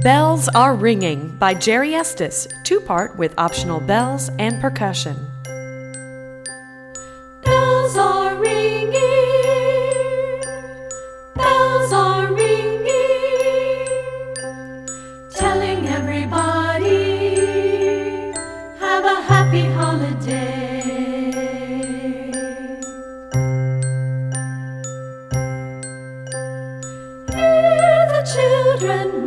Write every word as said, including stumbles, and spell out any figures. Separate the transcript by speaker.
Speaker 1: Bells Are Ringing by Jerry Estes, two-part with optional bells and percussion.
Speaker 2: Bells are ringing, bells are ringing, telling everybody, have a happy holiday. Hear the children